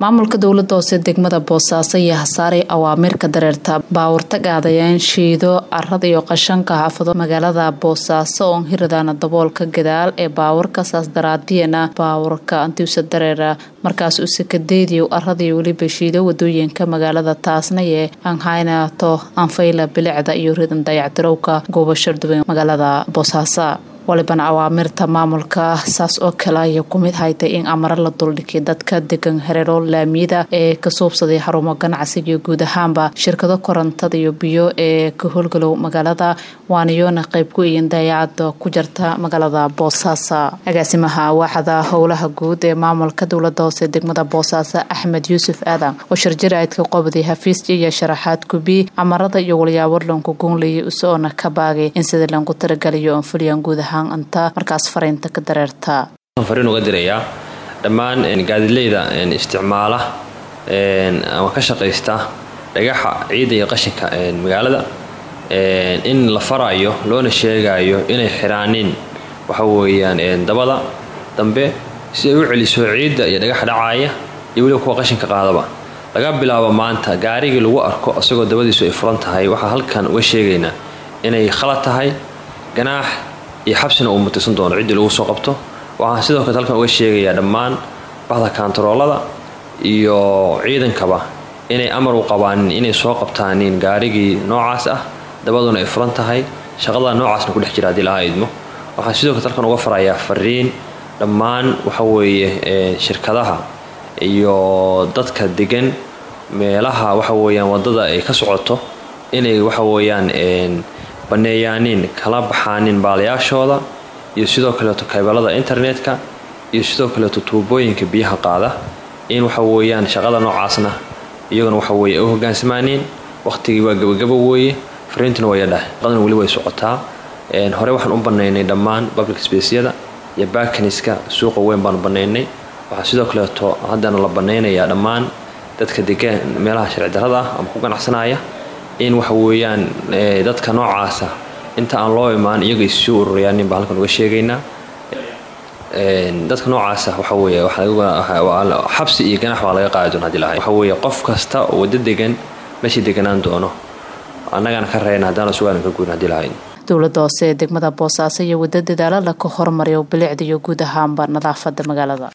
maamulka dowladda hoose degmada Boosaaso ayaa hasaaray awaamirka dareerta baawurta gaadayeen shiido arrada iyo qashanka xaafado magaalada Boosaaso oo hiradana daboolka gadaal ee baawurka saas daraadiyana baawurka antiisa dareera markaas uu sakadeediyo arrada iyo waliba shiido wadooyinka magaalada taasna ee aan haynato anfayla bilicda iyo ridan dayactirowka goobashada duwan magaalada Boosaaso walibana awaamirta maamulka saas oo kale ay ku mid haytay in amar la duldhigay dadka degan hareero laamiyada ee ka soobsaday xarumo ganacsiga guud ahaanba shirkado korontada iyo biyo ee ka howlgalow magaalada waaniyona qayb ku yihiin dayacad ku jirta magaalada Boosaaso agaasimaha waaxda howlaha guud ee maamulka dowladda hoose degmada Boosaaso Axmed Yuusuf Aadan oo shirjiraadka qobday xafiis iyo sharaxaad kubi amarada iyo waliyawar lanku goonlay usoo ka baagay in sida lanku taragaliyo fuliyan guud anta markaas fariinta ka dareerta fariin uga diraya dhammaan gaadiidleyda isticmaala ama ka shaqeysta dhagaxa ciidda iyo qashinka magaalada in la farayo loona sheegayo inay xiraanin waxa weeyaan dabada dambe si ay u celiso ciidda iyo dhagaxa dhacaya iyo waliba kuwa qashinka qaadaba laga bilaabo maanta gaarigii lagu arko asagoo dabadiisu ay furan tahay waxa halkan uga sheegaynaa inay khalad tahay ganaax iyo xabsina uu mutaysan doono cidii lagu soo qabto waxaan sidoo kale halkan uga sheegayaa dhammaan bahda kaantaroolada iyo ciidankaba inay amar u qabaan inay soo qabtaan gaarigii noocaas ah dabaduna ay furan tahay shaqada noocaasna ku dhex jira hadii la idmo waxaan sidoo kale halkan uga farayaa fariin dhammaan waxa weeye shirkadaha iyo dadka degan meelaha waxa weeyaan wadada ay ka socoto inay waxa weeyaan baneeyaanin kala baxaanin baalayaashooda iyo sidoo kale kaybalada internetka iyo sidoo kale tuubooyinka biyaha qaada in waxa weeyaan shaqada noocaasna iyaguna waxa weeye u hogaansamaaneen waqtigii waa gabagabo weeye fariintuna way dhahay qadan wali way socotaa hore waxaan u baneynay dhammaan public space-yada iyo baakaniska suuqa weyn baan baneynay waxa sidoo kale haddana la baneynayaa dhammaan dadka degan meelaha sharci darrada ah ama ku ganacsanaya in waxa weeyaan dadka noocaasa inta aan loo imaan iyaga isu ururiyaan baa halkan uga sheegaynaa dadka noocaasa waxa weeye waxa xabsi iyo ganaax waa laga qaadi doonaa hadii lahayd waxa weeye qof kasta oo wada degan meeshii deganaan doono annagana ka reeyna haddana sugaan ka guurna hadii lahayd dowladda hoose degmada Boosaaso iyo wada dadaalo la ka hormariyo bilicda iyo guud ahaanba nadaafada magaalada